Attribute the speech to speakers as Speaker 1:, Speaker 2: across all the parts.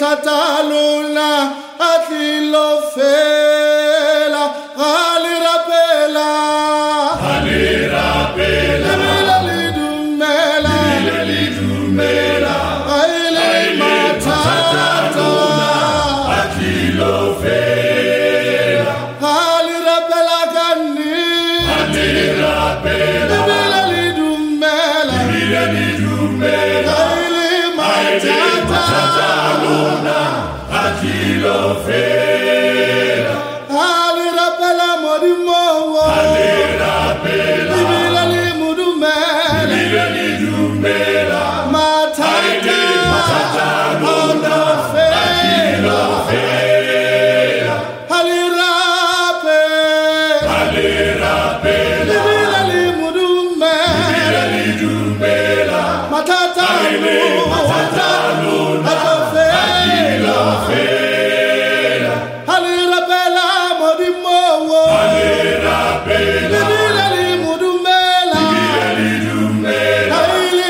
Speaker 1: matataluna atlilo fela gali rapela lidumela aile matataluna atlilo fela gali rapela kani lidumela aile matataluna atlilo fela gali rapela modimo libila lidumela matataluna atlilo fela gali rapela libila lidumela matataluna atlilo fela gali rapela modimo libila lidumela aile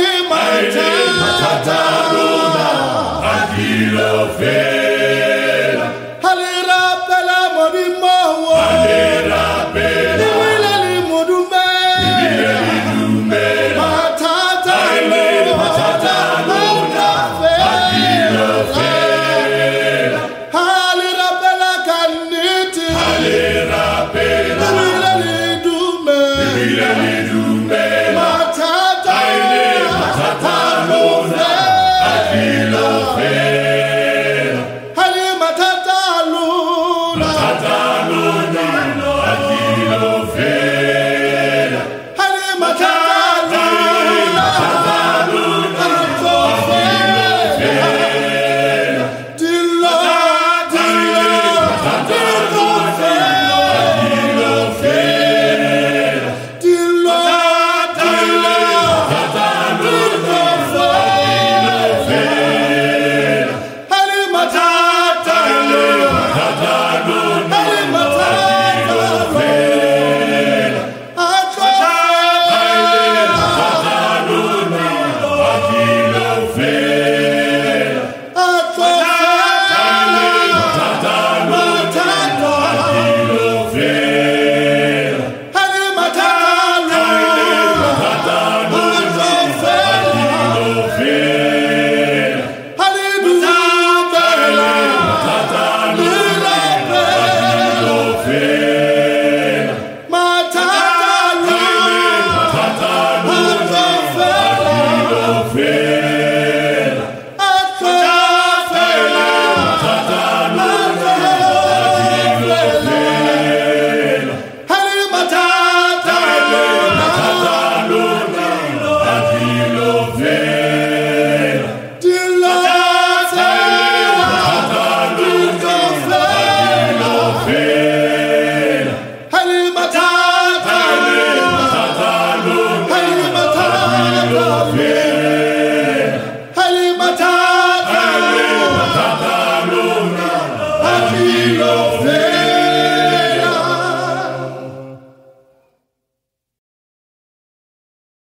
Speaker 1: matataluna atlilo fela gali rapela modimo libila lidumela matataluna atlilo fela gali rapela kaniti libila lidumela